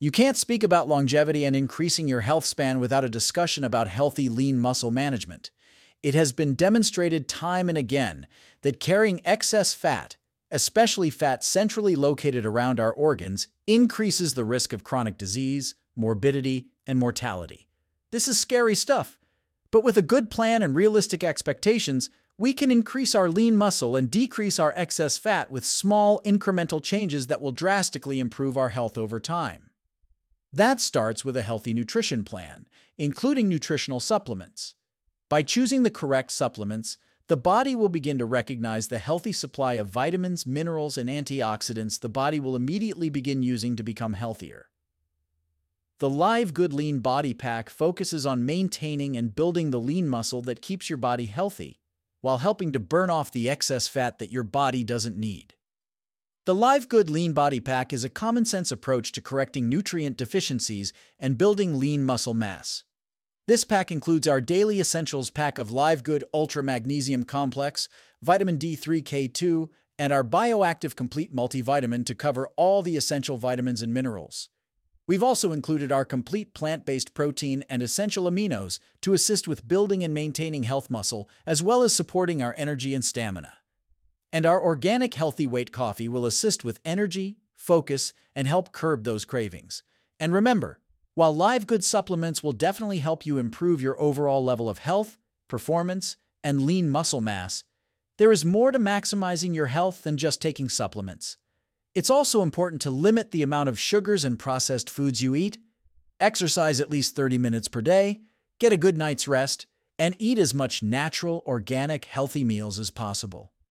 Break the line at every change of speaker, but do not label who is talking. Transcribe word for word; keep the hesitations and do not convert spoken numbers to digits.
You can't speak about longevity and increasing your health span without a discussion about healthy lean muscle management. It has been demonstrated time and again that carrying excess fat, especially fat centrally located around our organs, increases the risk of chronic disease, morbidity, and mortality. This is scary stuff, but with a good plan and realistic expectations, we can increase our lean muscle and decrease our excess fat with small, incremental changes that will drastically improve our health over time. That starts with a healthy nutrition plan, including nutritional supplements. By choosing the correct supplements, the body will begin to recognize the healthy supply of vitamins, minerals, and antioxidants the body will immediately begin using to become healthier. The Live Good Lean Body Pack focuses on maintaining and building the lean muscle that keeps your body healthy, while helping to burn off the excess fat that your body doesn't need. The Live Good Lean Body Pack is a common-sense approach to correcting nutrient deficiencies and building lean muscle mass. This pack includes our Daily Essentials pack of Live Good Ultra Magnesium Complex, Vitamin D three K two, and our Bioactive Complete Multivitamin to cover all the essential vitamins and minerals. We've also included our complete plant-based protein and essential aminos to assist with building and maintaining health muscle, as well as supporting our energy and stamina. And our organic healthy weight coffee will assist with energy, focus, and help curb those cravings. And remember, while Live Good supplements will definitely help you improve your overall level of health, performance, and lean muscle mass, there is more to maximizing your health than just taking supplements. It's also important to limit the amount of sugars and processed foods you eat, exercise at least thirty minutes per day, get a good night's rest, and eat as much natural, organic, healthy meals as possible.